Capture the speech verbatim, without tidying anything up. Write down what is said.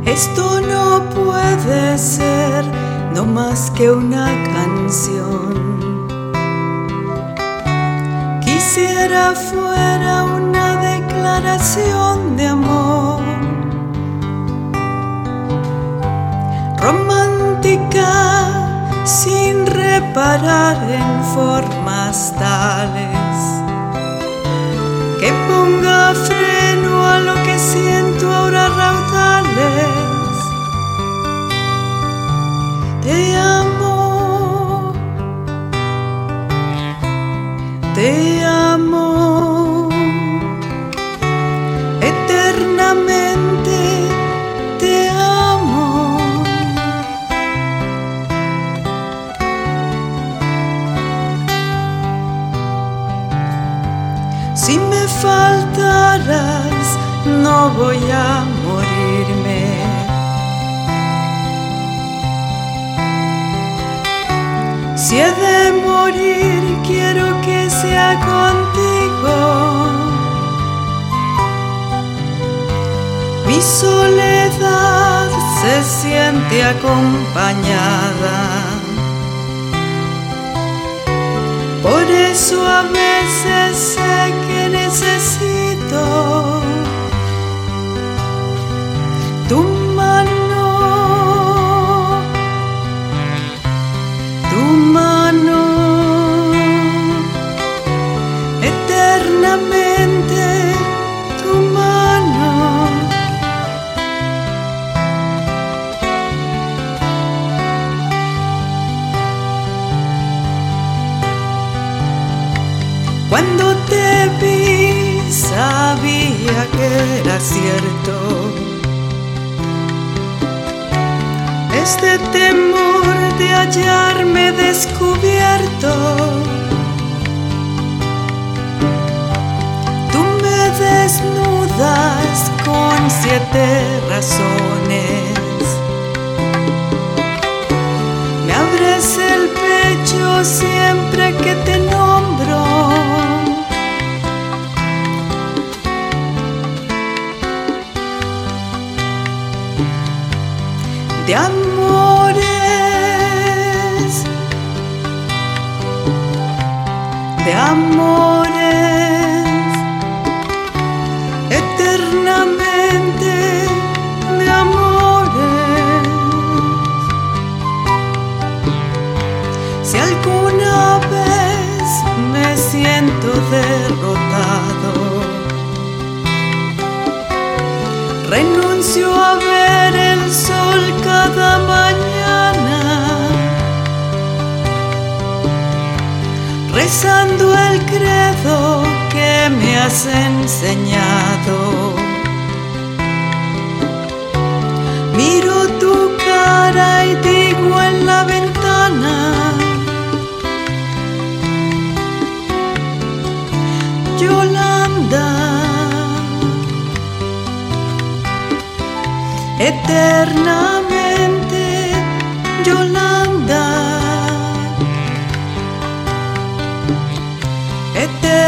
Esto no puede ser no más que una canción. Quisiera fuera una declaración de amor, romántica sin reparar en formas tales que ponga freno a lo que siento ahora raudales. Te amo, te amo, eternamente te amo. Si me faltaras, no voy a morirme. Si he de morir, quiero que sea contigo. Mi soledad se siente acompañada. Por eso a veces sé que necesito tu mano, tu mano, eternamente tu mano. Cuando te vi sabía que era cierto este temor de hallarme descubierto. Tú me desnudas con siete razones, me abres el pecho siempre que te nombro. De amores, de amores, eternamente de amores. Si alguna vez me siento derrotado, renuncio a ver el sol cada mañana, rezando el credo que me has enseñado. Miro tu cara y digo en la ventana: Yolanda, eternamente Yolanda, eternamente.